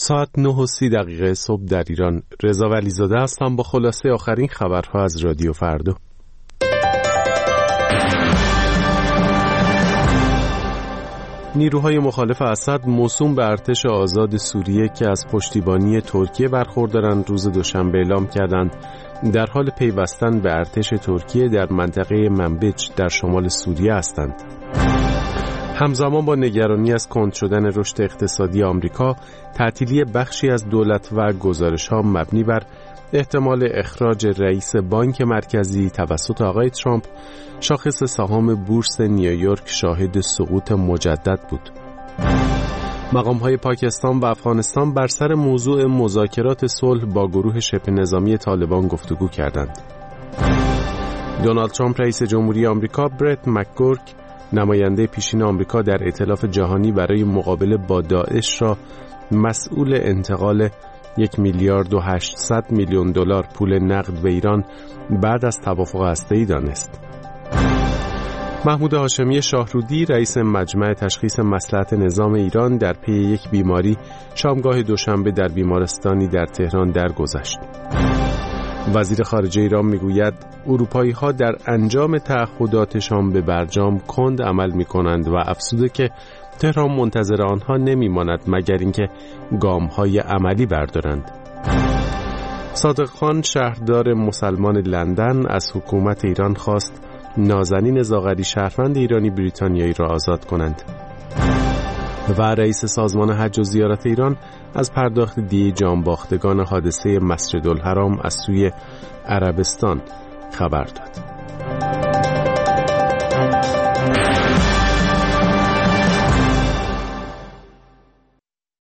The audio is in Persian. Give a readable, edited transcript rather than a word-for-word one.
ساعت 9:30 صبح در ایران. رضا ولیزاده هستم با خلاصه آخرین خبرها از رادیو فردا. نیروهای مخالف اسد موسوم به ارتش آزاد سوریه که از پشتیبانی ترکیه برخوردارند روز دوشنبه اعلام کردند در حال پیوستن به ارتش ترکیه در منطقه منبج در شمال سوریه هستند. همزمان با نگرانی از کند شدن رشد اقتصادی آمریکا، تعطیلی بخشی از دولت و گزارش‌ها مبنی بر احتمال اخراج رئیس بانک مرکزی توسط آقای ترامپ، شاخص سهام بورس نیویورک شاهد سقوط مجدد بود. مقام‌های پاکستان و افغانستان بر سر موضوع مذاکرات صلح با گروه شبه نظامی طالبان گفتگو کردند. دونالد ترامپ رئیس جمهوری آمریکا برت مکگورک نماینده پیشین آمریکا در ائتلاف جهانی برای مقابله با داعش را مسئول انتقال 1,800,000,000 دلار پول نقد به ایران بعد از توافق هسته‌ای دانست. محمود هاشمی شاهرودی رئیس مجمع تشخیص مصلحت نظام ایران در پی یک بیماری شامگاه دوشنبه در بیمارستانی در تهران درگذشت. وزیر خارجه ایران میگوید اروپایی‌ها در انجام تعهداتشان به برجام کند عمل می‌کنند و افزوده که تهران منتظر آنها نمی‌ماند مگر اینکه گام‌های عملی بردارند. صادق خان شهردار مسلمان لندن از حکومت ایران خواست نازنین زاغری شهروند ایرانی بریتانیایی را آزاد کنند. و رئیس سازمان حج و زیارت ایران از پرداخت دیه جانباختگان حادثه مسجدالحرام از سوی عربستان خبر داد.